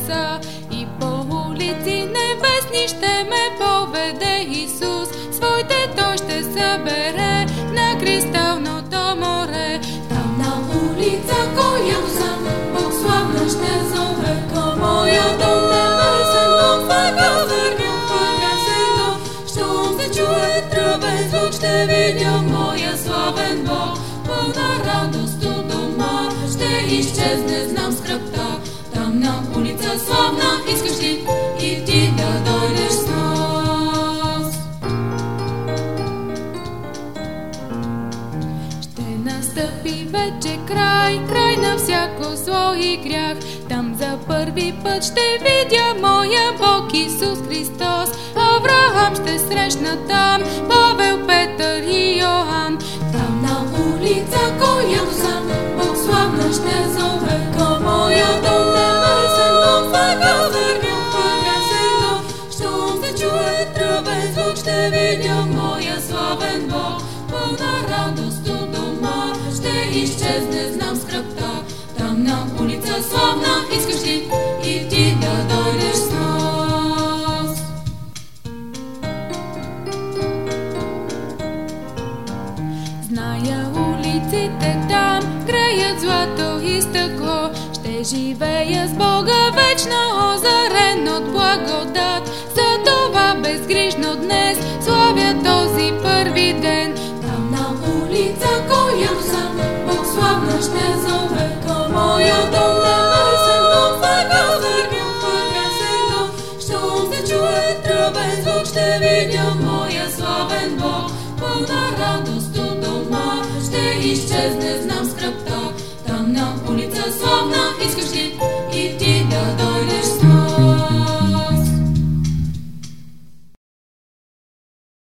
чудеса и по улици небесни ще ме поведе Исус. Своите Той ще събере на кристалното море. Там на улица, която съм, Бог славна ще зове към моя дом небесен, дом пърга се дом. Щом се чуе тръбен звук, ще видя моя славен Бог. Пълна радост у дома ще изчезне, знам скръпта. Там на улица славна искаш ли и ти да дойдеш с нас? Ще настъпи вече край на всяко зло и грях. Там за първи път ще видя моя Бог Исус Христос. Авраам ще срещна там, Павел, Петър и Йоан. Там на улица, която съм, Бог славна ще зове към моя дом небесен, дом пърга се дом. Щом се чуе тръбен звук, ще видя моя славен Бог. Пълна радост у дома ще изчезне, знам скръпта. Там на улица славна искаш ли и ти да дойдеш с нас? Зная улиците там греят злато и стъкло. Ще живея с Бога вечно, озарен от благодат. За това безгрижно днес славя този първи ден. Там на улица, която съм, Бог славна ще зове към моя дом небесен, дом пърга се дом. Щом се чуе тръбен звук, ще видя моя славен Бог. Пълна радост у дома ще изчезне, знам скръпта. Там на улица славна